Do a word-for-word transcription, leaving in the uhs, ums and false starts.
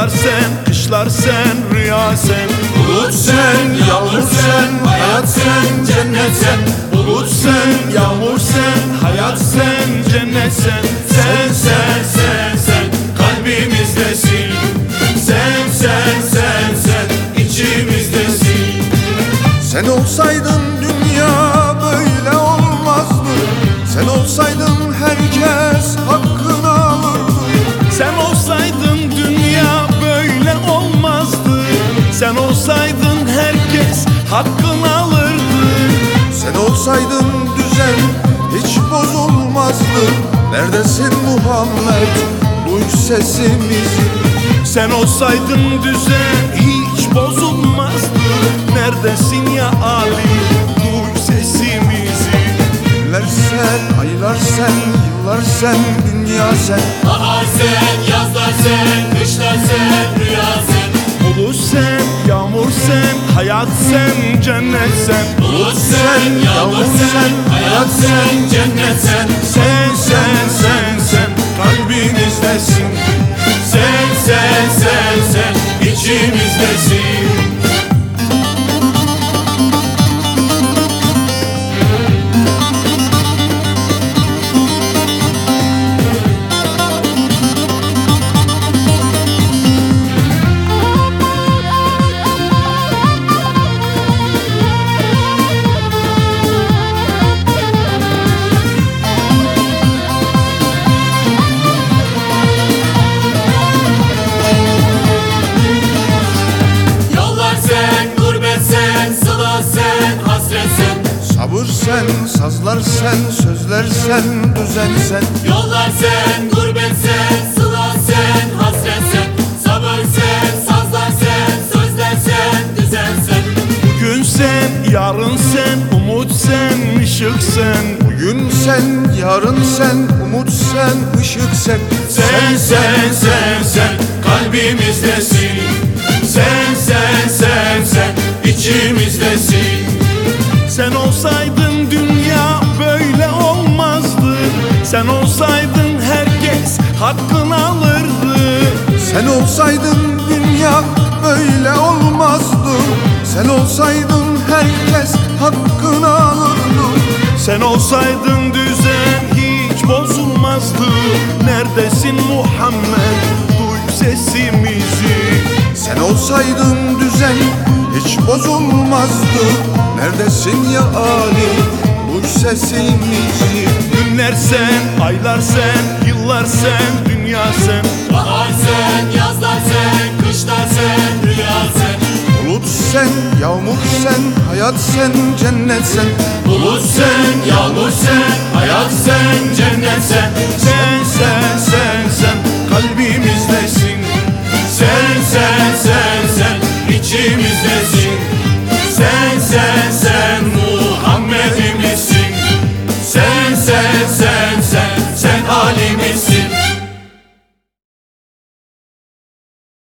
Yazlar sen, kışlar sen, rüya sen. Bulut sen, yağmur sen, hayat sen, cennet sen. Bulut sen, yağmur sen, hayat sen, cennet sen. Sen, sen, sen, sen, kalbimizdesin. Sen, sen, sen, sen, içimizdesin. Sen olsaydın dünya böyle olmazdı. Sen olsaydın herkes hakkını alırdı. Sen olsaydın dünya böyle olmazdı. Sen olsaydın herkes hakkını alırdı. Sen olsaydın düzen hiç bozulmazdı. Neredesin Muhammed, duy sesimizi. Sen olsaydın düzen hiç bozulmazdı. Neredesin ya Ali, duy sesimizi. Günler sen, aylar sen, yıllar sen, dünya sen. Bahar sen, yazlar sen, kışlar sen, rüya sen. Bulut sen, yağmur sen, hayat sen, cennet sen. Bulut sen, yağmur sen, hayat sen, cennet sen. Sen, sen, sen, sen, kalbimizdesin. Sen, sen, sen, sen, içimizdesin. Sabır sen, sazlar sen, sözler sen, düzen sen. Yollar sen, gurbet sen, sıla sen, hasret sen. Sabır sen, sazlar sen, sözler sen, düzen sen. Bugün sen, yarın sen, umut sen, ışık sen. Bugün sen, yarın sen, umut sen, ışık sen. Sen, sen, sen, sen, kalbimizdesin. Sen, sen, sen, sen, içimizdesin. Sen olsaydın dünya böyle olmazdı. Sen olsaydın herkes hakkını alırdı. Sen olsaydın dünya böyle olmazdı. Sen olsaydın herkes hakkını alırdı. Sen olsaydın düzen hiç bozulmazdı. Neredesin Muhammed, duy sesimizi. Sen olsaydın düzen hiç bozulmazdı. Neredesin ya Ali, duy sesimizi. Günler sen, aylar sen, yıllar sen, dünya sen. Bahar sen, yazlar sen, kışlar sen, rüya sen. Bulut sen, yağmur sen, hayat sen, cennet sen. Bulut sen, yağmur sen, hayat sen, cennet sen. Sen, sen, sen